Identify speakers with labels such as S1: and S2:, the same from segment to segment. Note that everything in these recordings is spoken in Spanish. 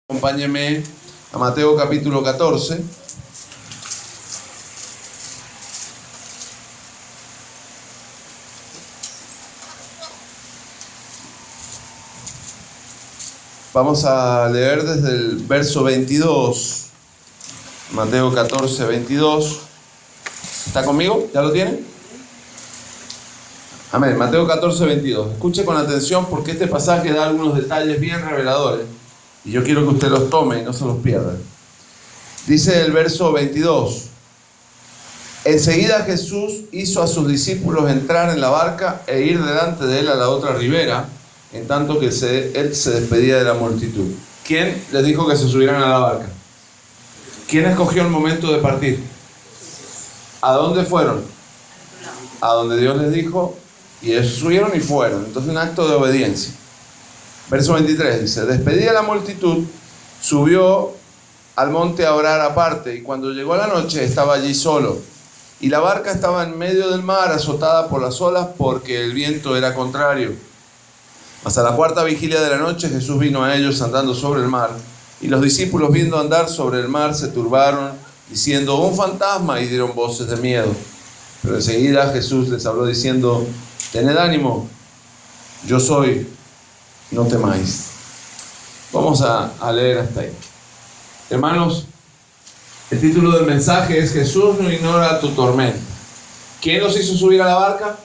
S1: Acompáñenme a Mateo capítulo 14. Vamos a leer desde el verso 22. Mateo 14, 22. ¿Está conmigo? ¿Ya lo tienen? Amén. Mateo 14, 22. Escuche con atención porque este pasaje da algunos detalles bien reveladores. Y yo quiero que usted los tome y no se los pierda. Dice el verso 22. Enseguida Jesús hizo a sus discípulos entrar en la barca e ir delante de él a la otra ribera, en tanto que él se despedía de la multitud. ¿Quién les dijo que se subieran a la barca? ¿Quién escogió el momento de partir? ¿A dónde fueron? A donde Dios les dijo, y ellos subieron y fueron. Entonces, un acto de obediencia. Verso 23 dice: despedida la multitud, subió al monte a orar aparte, y cuando llegó la noche estaba allí solo. Y la barca estaba en medio del mar, azotada por las olas, porque el viento era contrario. Mas a la cuarta vigilia de la noche Jesús vino a ellos andando sobre el mar, y los discípulos, viendo andar sobre el mar, se turbaron, diciendo: un fantasma, y dieron voces de miedo. Pero enseguida Jesús les habló diciendo: tened ánimo, yo soy, no temáis. Vamos a leer hasta ahí. Hermanos, el título del mensaje es: Jesús no ignora tu tormenta. ¿Quién los hizo subir a la barca?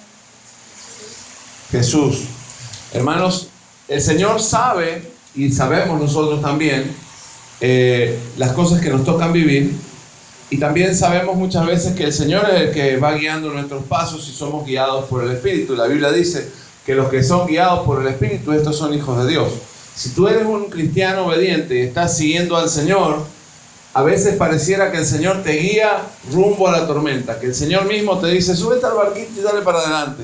S1: Jesús. Hermanos, el Señor sabe, y sabemos nosotros también, las cosas que nos tocan vivir, y también sabemos muchas veces que el Señor es el que va guiando nuestros pasos y somos guiados por el Espíritu. La Biblia dice que los que son guiados por el Espíritu, estos son hijos de Dios. Si tú eres un cristiano obediente y estás siguiendo al Señor, a veces pareciera que el Señor te guía rumbo a la tormenta, que el Señor mismo te dice: súbete al barquito y dale para adelante.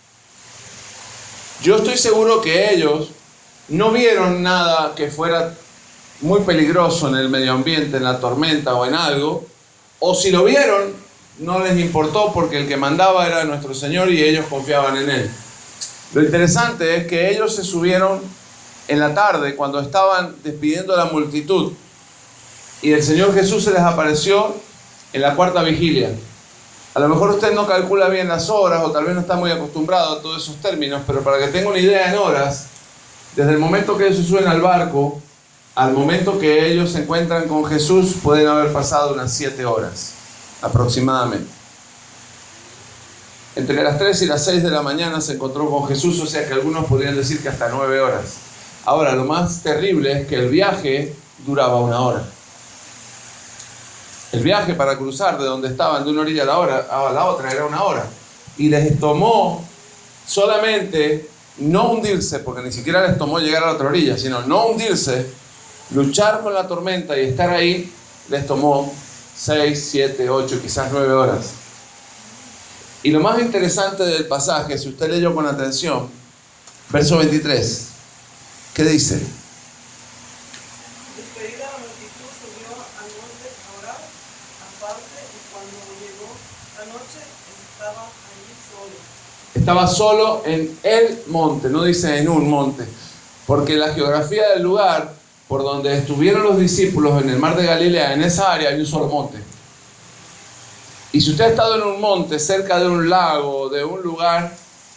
S1: Yo estoy seguro que ellos no vieron nada que fuera muy peligroso en el medio ambiente, en la tormenta o en algo, o si lo vieron, no les importó, porque el que mandaba era nuestro Señor y ellos confiaban en Él. Lo interesante es que ellos se subieron en la tarde, cuando estaban despidiendo a la multitud, y el Señor Jesús se les apareció en la cuarta vigilia. A lo mejor usted no calcula bien las horas, o tal vez no está muy acostumbrado a todos esos términos, pero para que tenga una idea en horas, desde el momento que ellos se suben al barco al momento que ellos se encuentran con Jesús, pueden haber pasado unas 7 horas aproximadamente. Entre las 3 y las 6 de la mañana se encontró con Jesús, o sea que algunos podrían decir que hasta 9 horas. Ahora, lo más terrible es que el viaje duraba 1 hora. El viaje para cruzar de donde estaban de una orilla a la otra era 1 hora. Y les tomó solamente no hundirse, porque ni siquiera les tomó llegar a la otra orilla, sino no hundirse, luchar con la tormenta y estar ahí, les tomó 6, 7, 8, quizás 9 horas. Y lo más interesante del pasaje, si usted leyó con atención, verso 23, ¿qué dice?
S2: Despedida la multitud, subió al monte a orar aparte, y cuando llegó la noche estaba allí solo.
S1: Estaba solo en el monte, no dice en un monte, porque la geografía del lugar por donde estuvieron los discípulos en el mar de Galilea, en esa área hay un solo monte. Y si usted ha estado en un monte, cerca de un lago, de un lugar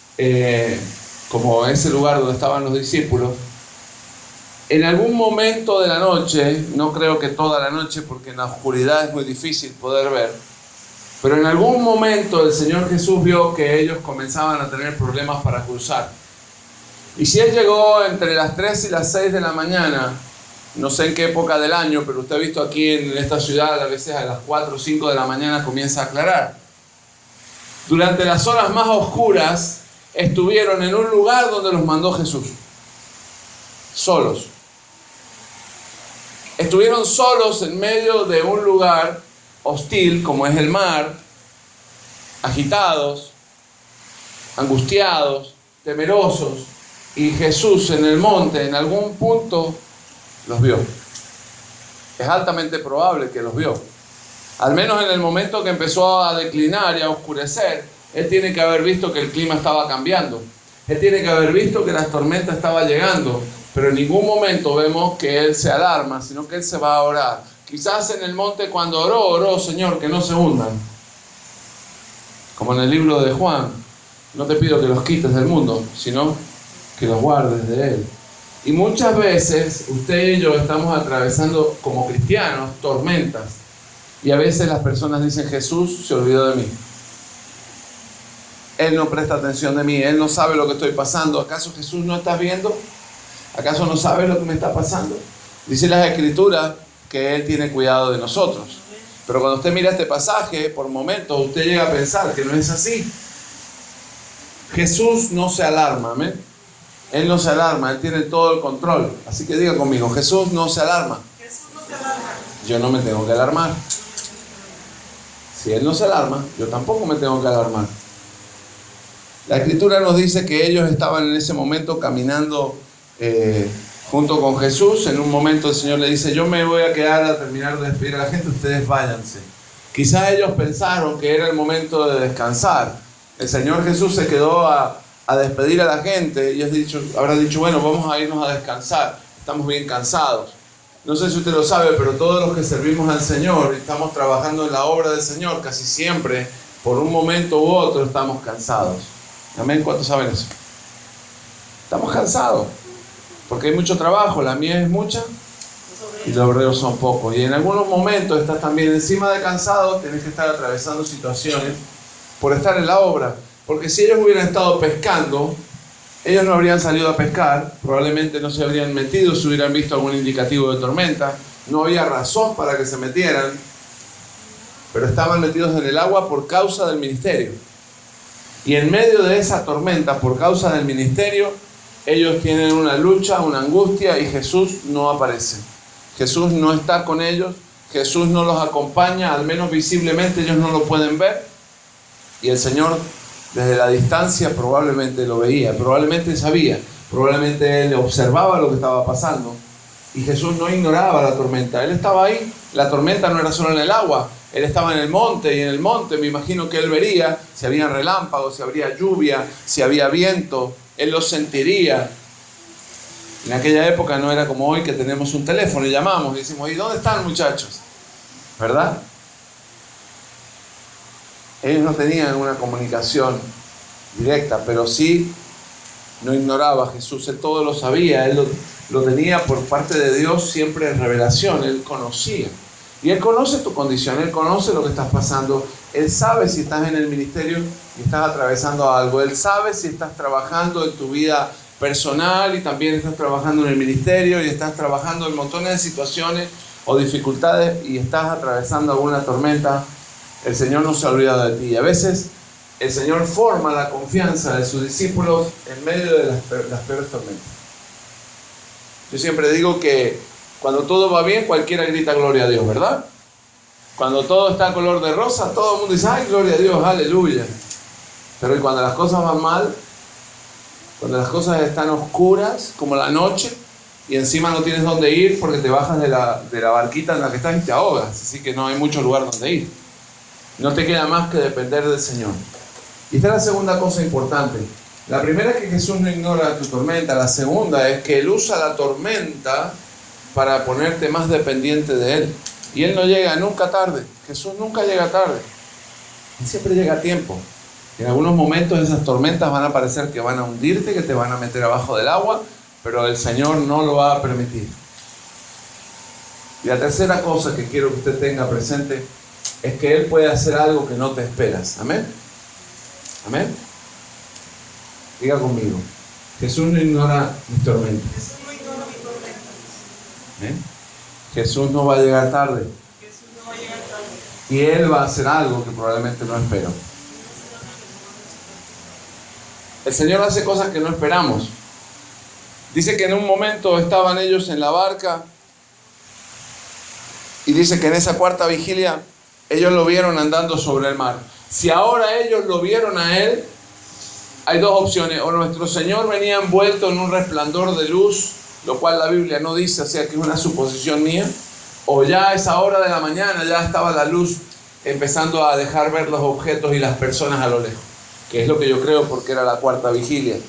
S1: como ese lugar donde estaban los discípulos, en algún momento de la noche, no creo que toda la noche, porque en la oscuridad es muy difícil poder ver, pero en algún momento el Señor Jesús vio que ellos comenzaban a tener problemas para cruzar. Y si Él llegó entre las 3 y las 6 de la mañana, no sé en qué época del año, pero usted ha visto aquí en esta ciudad, a veces a las 4 o 5 de la mañana comienza a aclarar. Durante las horas más oscuras, estuvieron en un lugar donde los mandó Jesús. Solos. Estuvieron solos en medio de un lugar hostil, como es el mar, agitados, angustiados, temerosos, y Jesús en el monte, en algún punto, los vio. Es altamente probable que los vio. Al menos en el momento que empezó a declinar y a oscurecer, Él tiene que haber visto que el clima estaba cambiando. Él tiene que haber visto que la tormenta estaba llegando, pero en ningún momento vemos que él se alarma, sino que él se va a orar. Quizás en el monte cuando oró, Señor, que no se hundan. Como en el libro de Juan, no te pido que los quites del mundo, sino que los guardes de él. Y muchas veces usted y yo estamos atravesando como cristianos tormentas. Y a veces las personas dicen, Jesús se olvidó de mí. Él no presta atención de mí, Él no sabe lo que estoy pasando. ¿Acaso Jesús no está viendo? ¿Acaso no sabe lo que me está pasando? Dice las Escrituras que Él tiene cuidado de nosotros. Pero cuando usted mira este pasaje, por momentos usted llega a pensar que no es así. Jesús no se alarma, ¿amén? Él no se alarma, Él tiene todo el control. Así que diga conmigo, Jesús no se alarma.
S2: Jesús no se alarma.
S1: Yo no me tengo que alarmar. Si Él no se alarma, yo tampoco me tengo que alarmar. La Escritura nos dice que ellos estaban en ese momento caminando junto con Jesús. En un momento el Señor le dice, yo me voy a quedar a terminar de despedir a la gente, ustedes váyanse. Quizás ellos pensaron que era el momento de descansar. El Señor Jesús se quedó a despedir a la gente y habrá dicho, bueno, vamos a irnos a descansar, estamos bien cansados. No sé si usted lo sabe, pero todos los que servimos al Señor y estamos trabajando en la obra del Señor, casi siempre, por un momento u otro, estamos cansados. ¿Amén? ¿Cuántos saben eso? Estamos cansados, porque hay mucho trabajo, la mies es mucha y los obreros son pocos. Y en algunos momentos estás también encima de cansado, tienes que estar atravesando situaciones por estar en la obra. Porque si ellos hubieran estado pescando, ellos no habrían salido a pescar, probablemente no se habrían metido si hubieran visto algún indicativo de tormenta, no había razón para que se metieran, pero estaban metidos en el agua por causa del ministerio. Y en medio de esa tormenta, por causa del ministerio, ellos tienen una lucha, una angustia, y Jesús no aparece. Jesús no está con ellos, Jesús no los acompaña, al menos visiblemente ellos no lo pueden ver, y el Señor desde la distancia probablemente lo veía, probablemente sabía, probablemente Él observaba lo que estaba pasando. Y Jesús no ignoraba la tormenta, Él estaba ahí. La tormenta no era solo en el agua, Él estaba en el monte, y en el monte me imagino que Él vería si había relámpagos, si había lluvia, si había viento, Él lo sentiría. En aquella época no era como hoy que tenemos un teléfono y llamamos y decimos, ¿y dónde están, muchachos? ¿Verdad? Ellos no tenían una comunicación directa, pero sí no ignoraba a Jesús. Él todo lo sabía, Él lo tenía por parte de Dios siempre en revelación. Él conocía. Y Él conoce tu condición, Él conoce lo que estás pasando. Él sabe si estás en el ministerio y estás atravesando algo. Él sabe si estás trabajando en tu vida personal y también estás trabajando en el ministerio y estás trabajando en montones de situaciones o dificultades y estás atravesando alguna tormenta. El Señor no se ha olvidado de ti. Y a veces el Señor forma la confianza de sus discípulos en medio de las peores tormentas. Yo siempre digo que cuando todo va bien, cualquiera grita gloria a Dios, ¿verdad? Cuando todo está color de rosa, todo el mundo dice, ¡ay, gloria a Dios, aleluya! Pero cuando las cosas van mal, cuando las cosas están oscuras, como la noche, y encima no tienes dónde ir porque te bajas de la barquita en la que estás y te ahogas, así que no hay mucho lugar donde ir. No te queda más que depender del Señor. Y esta es la segunda cosa importante. La primera es que Jesús no ignora tu tormenta. La segunda es que Él usa la tormenta para ponerte más dependiente de Él. Y Él no llega nunca tarde. Jesús nunca llega tarde. Él siempre llega a tiempo. En algunos momentos esas tormentas van a parecer que van a hundirte, que te van a meter abajo del agua, pero el Señor no lo va a permitir. Y la tercera cosa que quiero que usted tenga presente es que Él puede hacer algo que no te esperas. Amén. Amén. Diga conmigo, Jesús no ignora mis tormentas.
S2: Jesús no ignora mi tormenta.
S1: Amén. Jesús no va a llegar tarde.
S2: Jesús no va a llegar tarde.
S1: Y Él va a hacer algo que probablemente no espero. El Señor hace cosas que no esperamos. Dice que en un momento estaban ellos en la barca y dice que en esa cuarta vigilia ellos lo vieron andando sobre el mar. Si ahora ellos lo vieron a Él, hay dos opciones. O nuestro Señor venía envuelto en un resplandor de luz, lo cual la Biblia no dice, o sea que es una suposición mía. O ya a esa hora de la mañana ya estaba la luz empezando a dejar ver los objetos y las personas a lo lejos. Que es lo que yo creo porque era la cuarta vigilia.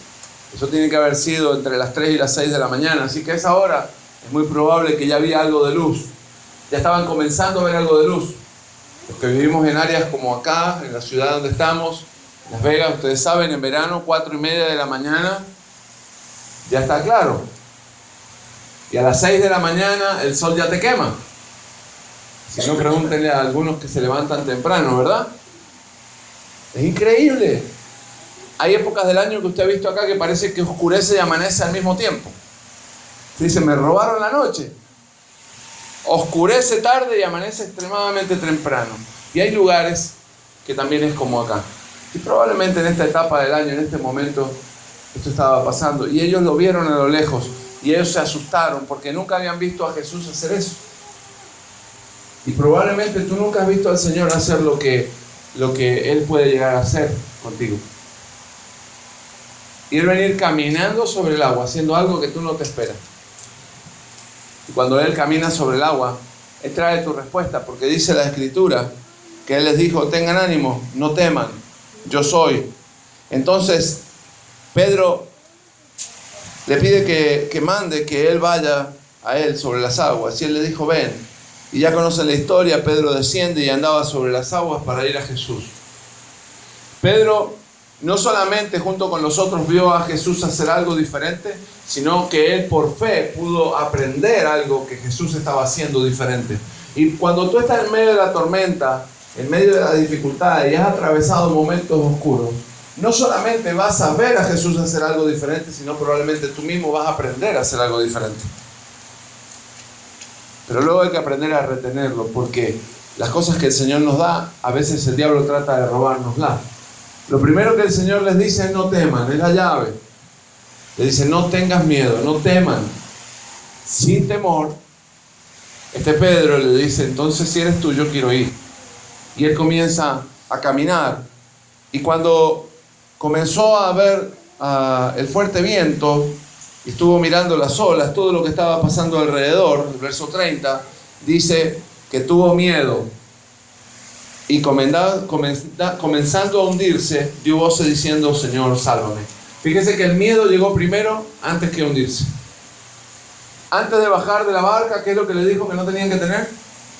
S1: Eso tiene que haber sido entre las 3 y las 6 de la mañana. Así que a esa hora es muy probable que ya había algo de luz. Ya estaban comenzando a ver algo de luz. Los que vivimos en áreas como acá, en la ciudad donde estamos, Las Vegas, ustedes saben, en verano, 4:30 de la mañana, ya está claro. Y a las 6 de la mañana el sol ya te quema. Si no, pregúntenle a algunos que se levantan temprano, ¿verdad? Es increíble. Hay épocas del año que usted ha visto acá que parece que oscurece y amanece al mismo tiempo. Se dice, me robaron la noche. Oscurece tarde y amanece extremadamente temprano. Y hay lugares que también es como acá. Y probablemente en esta etapa del año, en este momento, esto estaba pasando. Y ellos lo vieron a lo lejos. Y ellos se asustaron porque nunca habían visto a Jesús hacer eso. Y probablemente tú nunca has visto al Señor hacer lo que Él puede llegar a hacer contigo. Y Él venir caminando sobre el agua, haciendo algo que tú no te esperas. Y cuando Él camina sobre el agua, Él trae tu respuesta, porque dice la Escritura que Él les dijo, tengan ánimo, no teman, yo soy. Entonces, Pedro le pide que mande que Él vaya a Él sobre las aguas. Y Él le dijo, ven. Y ya conocen la historia, Pedro desciende y andaba sobre las aguas para ir a Jesús. Pedro no solamente junto con los otros vio a Jesús hacer algo diferente, sino que él por fe pudo aprender algo que Jesús estaba haciendo diferente. Y cuando tú estás en medio de la tormenta, en medio de la dificultad y has atravesado momentos oscuros, no solamente vas a ver a Jesús hacer algo diferente, sino probablemente tú mismo vas a aprender a hacer algo diferente. Pero luego hay que aprender a retenerlo, porque las cosas que el Señor nos da, a veces el diablo trata de robárnoslas. Lo primero que el Señor les dice es no teman, es la llave. Le dice no tengas miedo, no teman. Sin temor, Pedro le dice, entonces si eres tú, yo quiero ir. Y él comienza a caminar. Y cuando comenzó a ver el fuerte viento, y estuvo mirando las olas, todo lo que estaba pasando alrededor, el verso 30, dice que tuvo miedo. Y comenzando a hundirse, dio voces diciendo, Señor, sálvame. Fíjese que el miedo llegó primero antes que hundirse. Antes de bajar de la barca, ¿qué es lo que le dijo que no tenían que tener?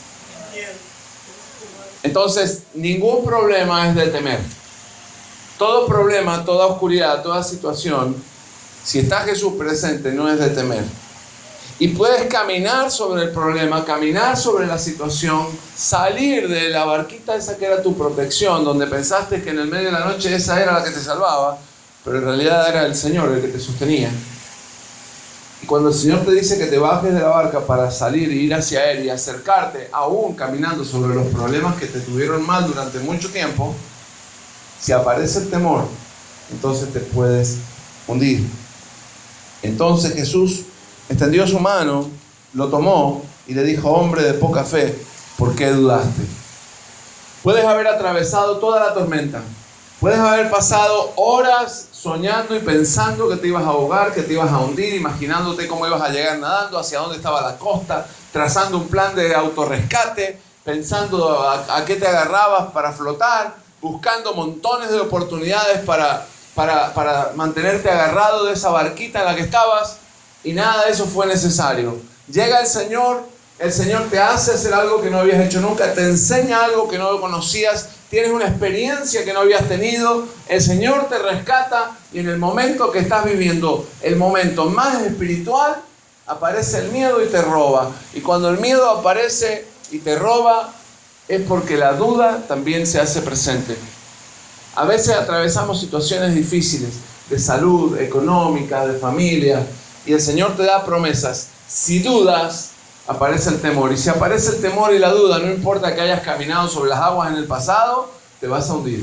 S1: Entonces, ningún problema es de temer. Todo problema, toda oscuridad, toda situación, si está Jesús presente, no es de temer. Y puedes caminar sobre el problema, caminar sobre la situación, salir de la barquita esa que era tu protección, donde pensaste que en el medio de la noche esa era la que te salvaba, pero en realidad era el Señor el que te sostenía. Y cuando el Señor te dice que te bajes de la barca para salir e ir hacia Él y acercarte, aún caminando sobre los problemas que te tuvieron mal durante mucho tiempo, si aparece el temor, entonces te puedes hundir. Entonces Jesús extendió su mano, lo tomó y le dijo, hombre de poca fe, ¿por qué dudaste? Puedes haber atravesado toda la tormenta. Puedes haber pasado horas soñando y pensando que te ibas a ahogar, que te ibas a hundir, imaginándote cómo ibas a llegar nadando, hacia dónde estaba la costa, trazando un plan de autorrescate, pensando a qué te agarrabas para flotar, buscando montones de oportunidades para mantenerte agarrado de esa barquita en la que estabas. Y nada de eso fue necesario. Llega el Señor te hace hacer algo que no habías hecho nunca, te enseña algo que no conocías, tienes una experiencia que no habías tenido, el Señor te rescata y en el momento que estás viviendo, el momento más espiritual, aparece el miedo y te roba. Y cuando el miedo aparece y te roba, es porque la duda también se hace presente. A veces atravesamos situaciones difíciles de salud, económica, de familia, y el Señor te da promesas. Si dudas, aparece el temor. Y si aparece el temor y la duda, no importa que hayas caminado sobre las aguas en el pasado, te vas a hundir.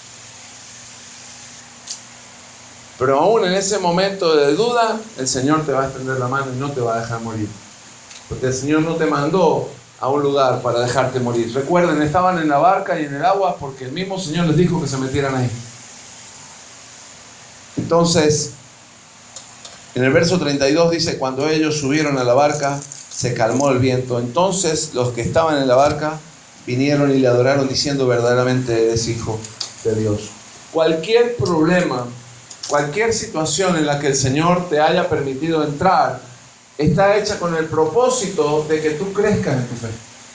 S1: Pero aún en ese momento de duda, el Señor te va a extender la mano y no te va a dejar morir. Porque el Señor no te mandó a un lugar para dejarte morir. Recuerden, estaban en la barca y en el agua porque el mismo Señor les dijo que se metieran ahí. Entonces, en el verso 32 dice, cuando ellos subieron a la barca, se calmó el viento. Entonces los que estaban en la barca vinieron y le adoraron diciendo, verdaderamente eres hijo de Dios. Cualquier problema cualquier situación en la que el Señor te haya permitido entrar, está hecha con el propósito de que tú crezcas en tu fe.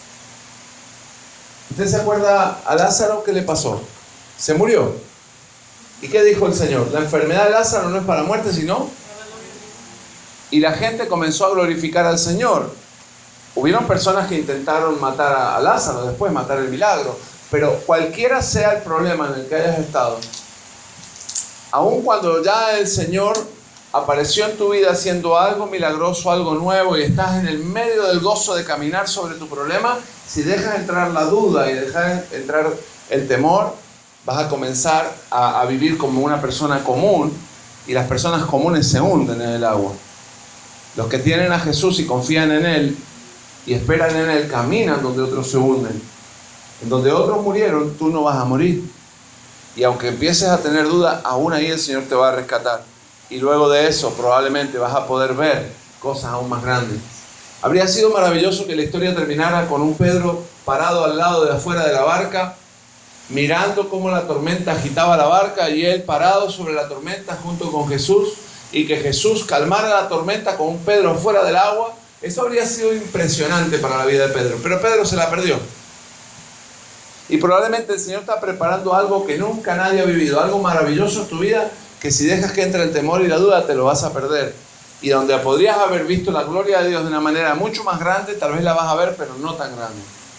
S1: ¿Usted se acuerda a Lázaro qué le pasó? Se murió. ¿Y qué dijo el Señor? La enfermedad de Lázaro no es para muerte, sino... Y la gente comenzó a glorificar al Señor. Hubieron personas que intentaron matar a Lázaro, después matar el milagro. Pero cualquiera sea el problema en el que hayas estado, aun cuando ya el Señor apareció en tu vida haciendo algo milagroso, algo nuevo, y estás en el medio del gozo de caminar sobre tu problema, si dejas entrar la duda y dejas entrar el temor, vas a comenzar a vivir como una persona común, y las personas comunes se hunden en el agua. Los que tienen a Jesús y confían en Él y esperan en Él, caminan donde otros se hunden. En donde otros murieron, tú no vas a morir. Y aunque empieces a tener dudas, aún ahí el Señor te va a rescatar. Y luego de eso probablemente vas a poder ver cosas aún más grandes. Habría sido maravilloso que la historia terminara con un Pedro parado al lado de afuera de la barca, mirando cómo la tormenta agitaba la barca, y él parado sobre la tormenta junto con Jesús, y que Jesús calmara la tormenta con un Pedro fuera del agua. Eso habría sido impresionante para la vida de Pedro, pero Pedro se la perdió. Y probablemente el Señor está preparando algo que nunca nadie ha vivido, algo maravilloso en tu vida, que si dejas que entre el temor y la duda, te lo vas a perder. Y donde podrías haber visto la gloria de Dios de una manera mucho más grande, tal vez la vas a ver, pero no tan grande.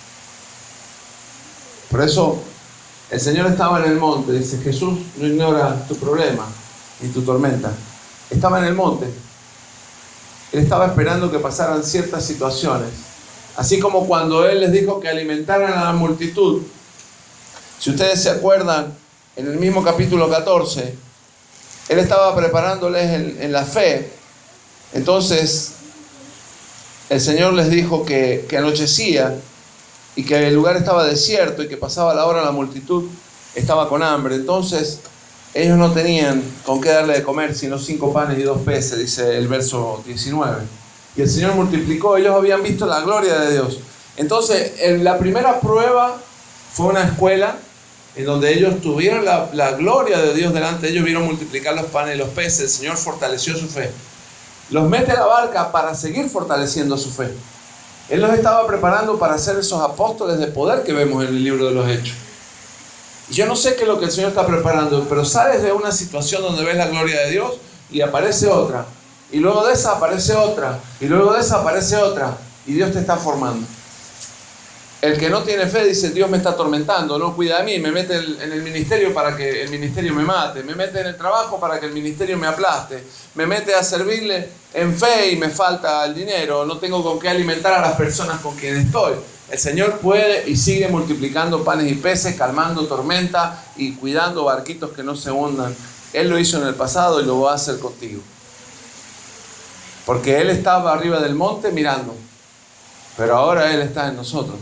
S1: Por eso el Señor estaba en el monte. Dice, Jesús no ignora tu problema ni tu tormenta. Estaba en el monte. Él estaba esperando que pasaran ciertas situaciones. Así como cuando Él les dijo que alimentaran a la multitud. Si ustedes se acuerdan, en el mismo capítulo 14, Él estaba preparándoles en la fe. Entonces, el Señor les dijo que anochecía y que el lugar estaba desierto y que pasaba la hora, la multitud estaba con hambre. Entonces, ellos no tenían con qué darle de comer, sino 5 panes y 2 peces, dice el verso 19. Y el Señor multiplicó, ellos habían visto la gloria de Dios. Entonces, la primera prueba fue una escuela en donde ellos tuvieron la gloria de Dios delante de ellos, vieron multiplicar los panes y los peces. El Señor fortaleció su fe. Los mete a la barca para seguir fortaleciendo su fe. Él los estaba preparando para ser esos apóstoles de poder que vemos en el libro de los Hechos. Y yo no sé qué es lo que el Señor está preparando, pero sales de una situación donde ves la gloria de Dios y aparece otra. Y luego de esa aparece otra. Y luego de esa aparece otra. Y Dios te está formando. El que no tiene fe dice, Dios me está atormentando, no cuida de mí, me mete en el ministerio para que el ministerio me mate, me mete en el trabajo para que el ministerio me aplaste, me mete a servirle en fe y me falta el dinero, no tengo con qué alimentar a las personas con quienes estoy. El Señor puede y sigue multiplicando panes y peces, calmando tormenta y cuidando barquitos que no se hundan. Él lo hizo en el pasado y lo va a hacer contigo. Porque Él estaba arriba del monte mirando, pero ahora Él está en nosotros.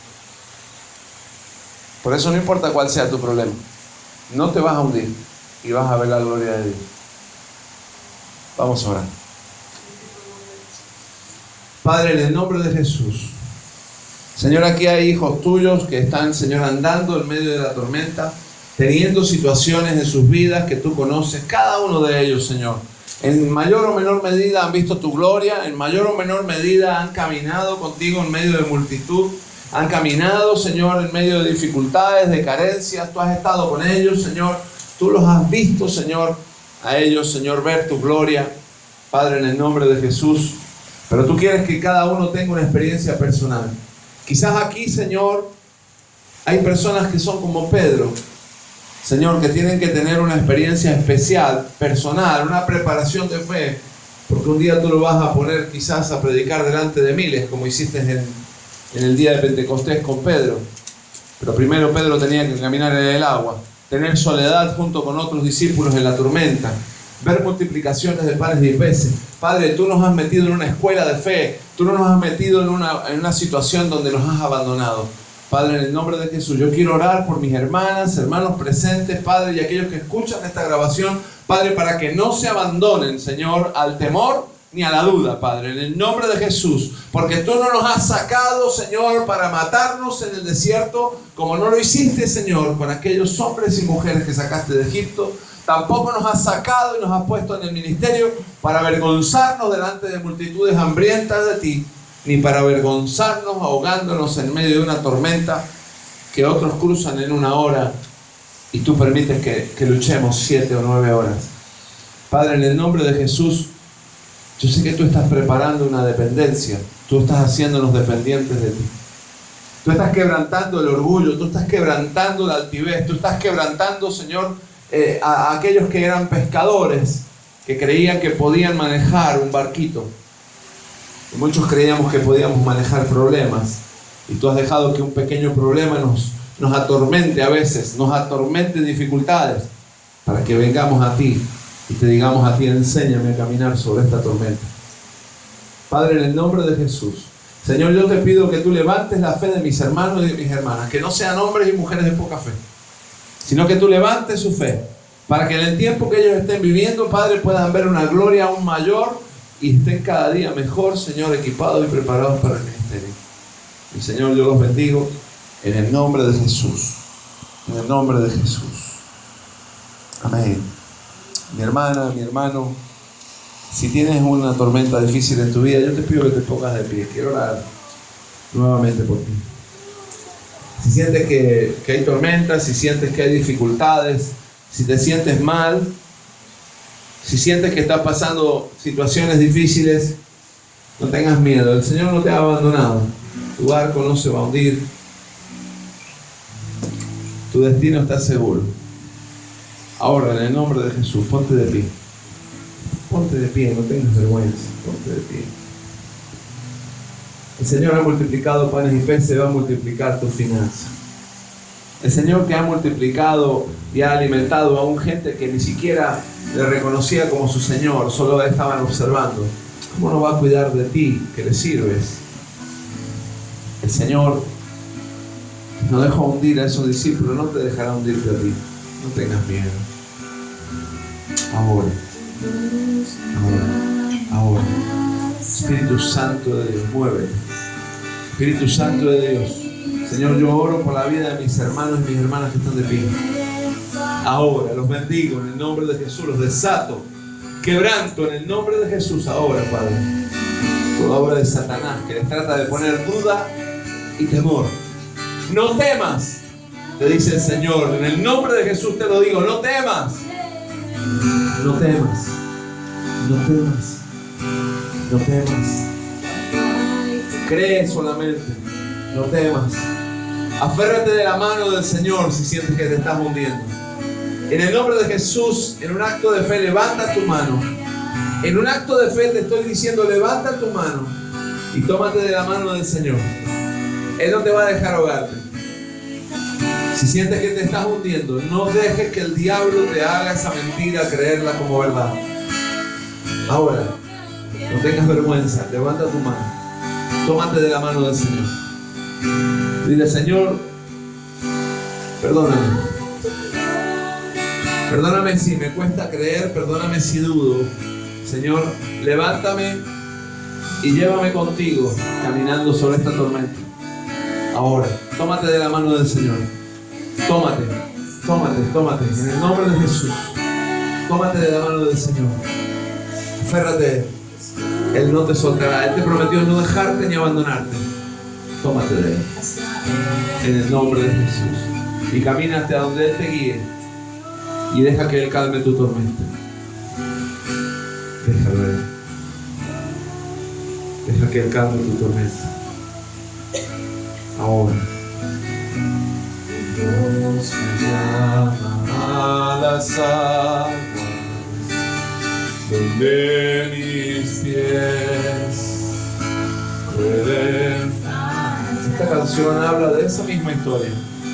S1: Por eso no importa cuál sea tu problema, no te vas a hundir y vas a ver la gloria de Dios. Vamos a orar. Padre, en el nombre de Jesús, Señor, aquí hay hijos tuyos que están, Señor, andando en medio de la tormenta, teniendo situaciones en sus vidas que tú conoces, cada uno de ellos, Señor. En mayor o menor medida han visto tu gloria, en mayor o menor medida han caminado contigo en medio de multitud. Han caminado, Señor, en medio de dificultades, de carencias. Tú has estado con ellos, Señor. Tú los has visto, Señor, a ellos, Señor, ver tu gloria, Padre, en el nombre de Jesús. Pero tú quieres que cada uno tenga una experiencia personal. Quizás aquí, Señor, hay personas que son como Pedro, Señor, que tienen que tener una experiencia especial, personal, una preparación de fe, porque un día tú lo vas a poner quizás a predicar delante de miles, como hiciste en el día de Pentecostés con Pedro. Pero primero Pedro tenía que caminar en el agua, tener soledad junto con otros discípulos en la tormenta, ver multiplicaciones de panes y peces. Padre, tú nos has metido en una escuela de fe, tú no nos has metido en una situación donde nos has abandonado. Padre, en el nombre de Jesús, yo quiero orar por mis hermanas, hermanos presentes, Padre, y aquellos que escuchan esta grabación, Padre, para que no se abandonen, Señor, al temor ni a la duda, Padre, en el nombre de Jesús, porque tú no nos has sacado, Señor, para matarnos en el desierto, como no lo hiciste, Señor, con aquellos hombres y mujeres que sacaste de Egipto. Tampoco nos has sacado y nos has puesto en el ministerio para avergonzarnos delante de multitudes hambrientas de ti, ni para avergonzarnos ahogándonos en medio de una tormenta que otros cruzan en 1 hora y tú permites que luchemos 7 o 9 horas. Padre, en el nombre de Jesús, yo sé que tú estás preparando una dependencia, tú estás haciéndonos dependientes de ti. Tú estás quebrantando el orgullo, tú estás quebrantando la altivez, tú estás quebrantando, Señor, a aquellos que eran pescadores, que creían que podían manejar un barquito. Y muchos creíamos que podíamos manejar problemas, y tú has dejado que un pequeño problema nos atormente a veces, nos atormente dificultades, para que vengamos a ti y te digamos a ti: enséñame a caminar sobre esta tormenta. Padre, en el nombre de Jesús, Señor, yo te pido que tú levantes la fe de mis hermanos y de mis hermanas, que no sean hombres y mujeres de poca fe, sino que tú levantes su fe, para que en el tiempo que ellos estén viviendo, Padre, puedan ver una gloria aún mayor y estén cada día mejor, Señor, equipados y preparados para el ministerio. Y Señor, yo los bendigo en el nombre de Jesús, en el nombre de Jesús. Amén. Mi hermana, mi hermano, si tienes una tormenta difícil en tu vida, yo te pido que te pongas de pie. Quiero orar nuevamente por ti. Si sientes que hay tormentas, si sientes que hay dificultades, si te sientes mal, si sientes que estás pasando situaciones difíciles, no tengas miedo. El Señor no te ha abandonado. Tu barco no se va a hundir. Tu destino está seguro. Ahora, en el nombre de Jesús, ponte de pie. Ponte de pie, no tengas vergüenza. Ponte de pie. El Señor ha multiplicado panes y peces, va a multiplicar tu finanza. El Señor que ha multiplicado y ha alimentado a una gente que ni siquiera le reconocía como su Señor, solo estaban observando. ¿Cómo no va a cuidar de ti, que le sirves? El Señor no dejó hundir a esos discípulos, no te dejará hundirte a ti. No tengas miedo. Ahora. Espíritu Santo de Dios, muévete. Espíritu Santo de Dios. Señor, yo oro por la vida de mis hermanos y mis hermanas que están de pie. Ahora, los bendigo en el nombre de Jesús, los desato, quebranto en el nombre de Jesús ahora, Padre. Toda obra de Satanás que les trata de poner duda y temor. No temas, te dice el Señor, en el nombre de Jesús te lo digo, no temas. No temas. No temas. No temas. Cree solamente. No temas. Aférrate de la mano del Señor si sientes que te estás hundiendo. En el nombre de Jesús, en un acto de fe, levanta tu mano. En un acto de fe te estoy diciendo, levanta tu mano y tómate de la mano del Señor. Él no te va a dejar ahogarte. Si sientes que te estás hundiendo, no dejes que el diablo te haga esa mentira creerla como verdad. Ahora, no tengas vergüenza, levanta tu mano, tómate de la mano del Señor. Dile: Señor, perdóname. Perdóname si me cuesta creer, perdóname si dudo. Señor, levántame y llévame contigo caminando sobre esta tormenta. Ahora, tómate de la mano del Señor. Tómate. En el nombre de Jesús. Tómate de la mano del Señor. Aférrate. Él no te soltará. Él te prometió no dejarte ni abandonarte. Tómate de Él. En el nombre de Jesús. Y camina hasta donde Él te guíe. Y deja que Él calme tu tormenta. Déjalo Él. Deja que Él calme tu tormenta. Ahora. Dios me llama a las aguas donde mis pies pueden. Esta canción habla de esa misma historia.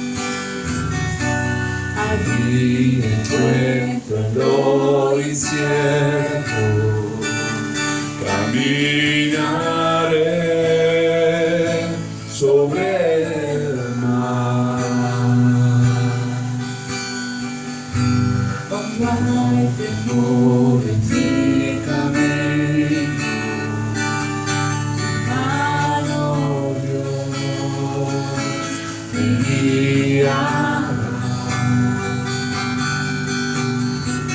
S1: Allí encuentro el lo incierto, caminaré sobre el mar. No hay temor en mi camino, mano Dios me guiará.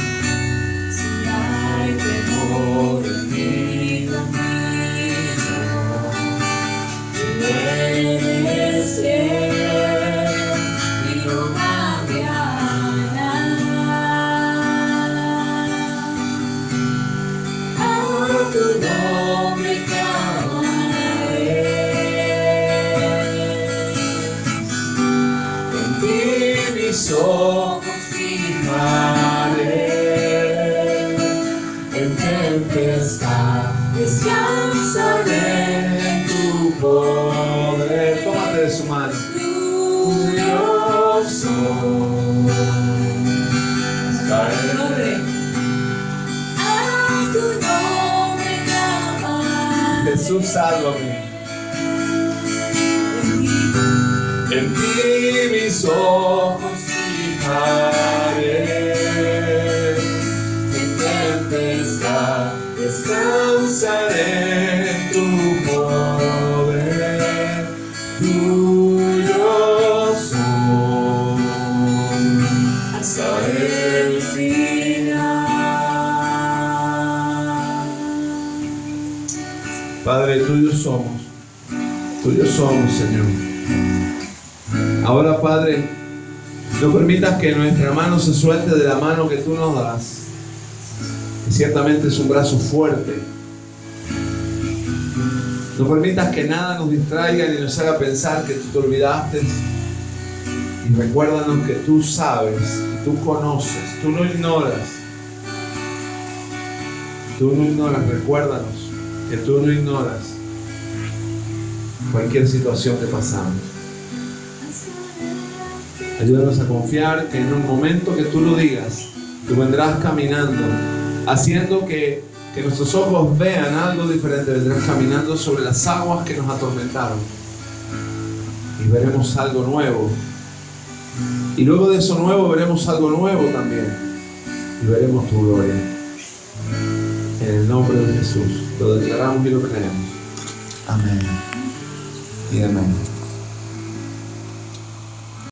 S1: tu poder. Tómate de su mano. Tuyo soy.
S3: A tu nombre clamaré.
S1: Jesús, sálvame. En ti mis ojos fijaré. En tempestad descansaré en tu poder. Tuyo soy hasta el final. Padre, tuyos somos, Señor. Ahora, Padre, no permitas que nuestra mano se suelte de la mano que tú nos das, que ciertamente es un brazo fuerte. No permitas que nada nos distraiga ni nos haga pensar que tú te olvidaste. Y recuérdanos que tú sabes, que tú conoces, tú no ignoras. Tú no ignoras, recuérdanos que tú no ignoras cualquier situación que pasamos. Ayúdanos a confiar que en un momento que tú lo digas, tú vendrás caminando, haciendo que nuestros ojos vean algo diferente. Vendrás caminando sobre las aguas que nos atormentaron y veremos algo nuevo. Y luego de eso nuevo veremos algo nuevo también y veremos tu gloria. En el nombre de Jesús lo declaramos y lo creemos. Amén y amén.